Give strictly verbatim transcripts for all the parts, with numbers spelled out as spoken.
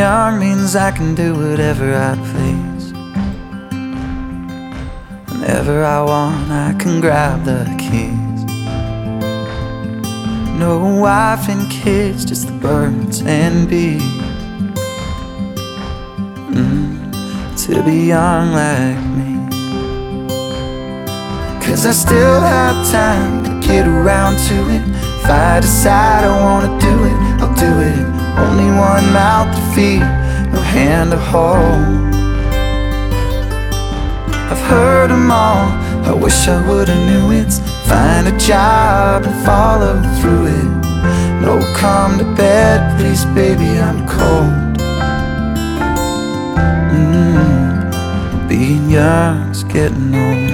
young means I can do whatever I please. Whenever I want, I can grab the keys. No wife and kids, just the birds and bees. mm, To be young like me. 'Cause I still have time to get around to it. If I decide I wanna do it, I'll do it. Only one mouth to feed, no hand to hold. I've heard them all, I wish I would've knew it. Find a job and follow through it. No, come to bed, please, baby, I'm cold. mm, Being young's getting old.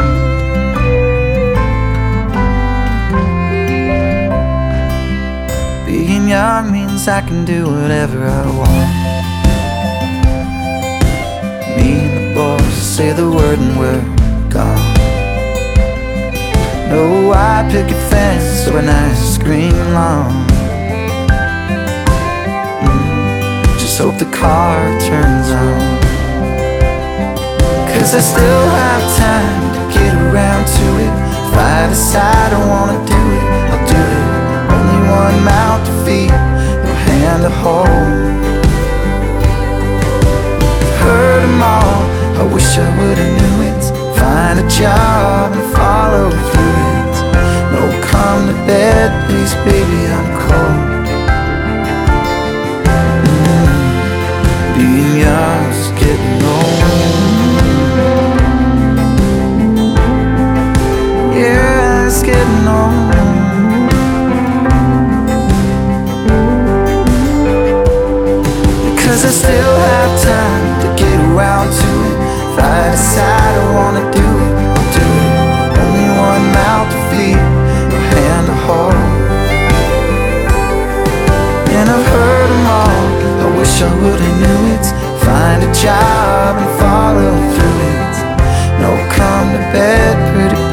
Being young means I can do whatever I want. Me and the boys say the word and we're gone. No white picket fence or a nice green lawn. mm, Just hope the car turns on. 'Cause I still have time to get around to it. If I decide I wanna do it, I'll do it. Only one mouth to feed, no hand to hold. Heard them all, I wish I would've knew it. Find a job and follow through it. No, come to bed, please, baby, I'm cold. mm, Being young's getting old. Yeah, it's getting old. Cause I still have time to get around to it. If I decide I wanna do it, I'll do it. Only one mouth to feed, no hand to hold. And I've heard them all, I wish I would've knew it. Find a job and follow through it. No, come to bed, pretty